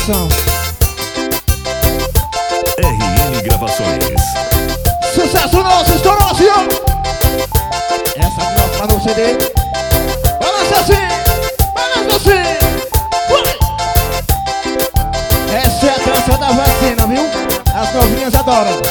coração. RN Gravações. Sucesso nosso, estourou assim, ó. Essa aqui nós para no CD. Balança assim, balança assim. Essa é a dança da vacina, viu? As novinhas adoram.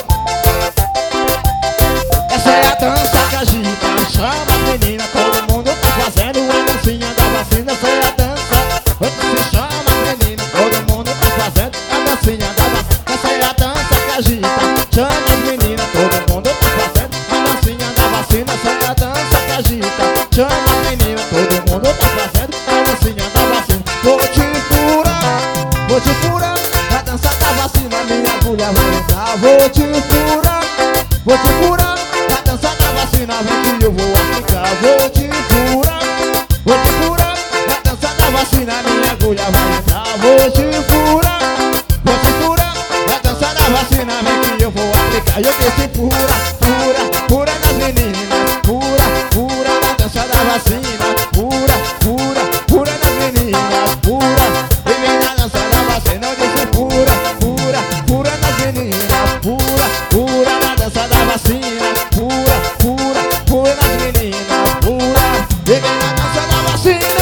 Essa é a dança que agita, chama as meninas. Todo mundo tá fazendo a dancinha da vacina. Essa é a dança, se chama as meninas. Todo mundo tá fazendo a dancinha da vacina. Essa é a dança que agita, chama as meninas. Todo mundo tá fazendo a dancinha da vacina. Essa é a dança que agita, chama as meninas. Todo mundo tá fazendo a dancinha da vacina. Vou te furar, a dança da vacina. Minha agulha vai entrar. Vou te furar, a dança da vacina. Vem que eu vou aplicar. Vou te furar, a dança da vacina. Minha agulha vai entrar. Vou te furar, a dança da vacina. Vem que eu vou aplicar. Eu disse pura nas meninas. Pura na dança da vacina. Pura nas meninas. Pura, e vem na dança da vacina. Eu disse pura nas meninas. Pura na dança da vacina. Pura nas meninas. Pura, e vem na dança da vacina.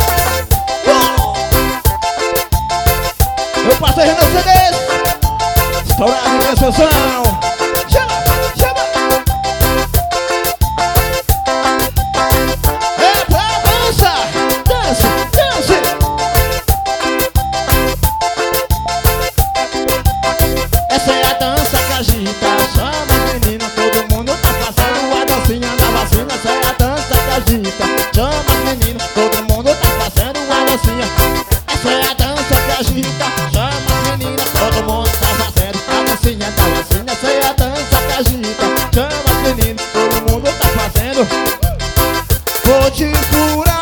Eu passei no CDs. Estourado em canção. Chama. É pra dançar. Dance. Essa é a dança que agita, chama as meninas. Todo mundo tá fazendo a dancinha da vacina. Essa é a dança que agita, chama as meninas. Todo mundo tá fazendo a dancinha. Essa é a dança que agita, chama as meninas. Todo mundo tá fazendo a dancinha da vacina. Essa é a dança que agita, chama as meninas. Todo mundo tá fazendo. Vou te furar,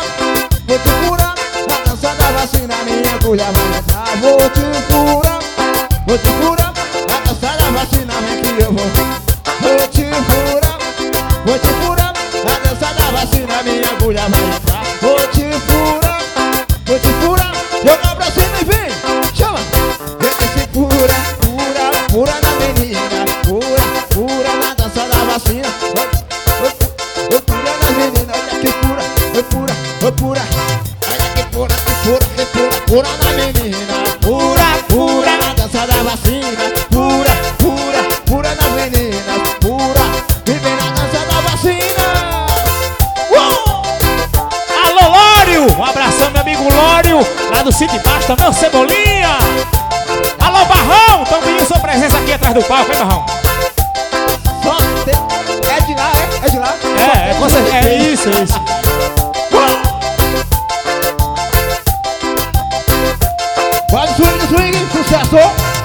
a dança da vacina. Minha agulha vai entrar. Vou te furar, a dança da vacina. Vem que eu vou. Vou te furar, a dança da vacina. Minha agulha vai entrar. Vou te furar, joga pra cima e vem. Chama. Eu disse pura na menina. Pura na dança da vacina. Pura nas meninas. Olha que pura. Olha que pura na menina. Pura na dança da vacina. Pura nas meninas. Pura, vive na dança da vacina. Alô, Lório! Um abração, meu amigo Lório, lá do Sítio Basta, meu Cebolinha. Alô, Barrão! Tamo pedindo sua presença aqui atrás do palco, hein, Barrão? É de lá, é de lá. É isso. Vai no swing, sucesso.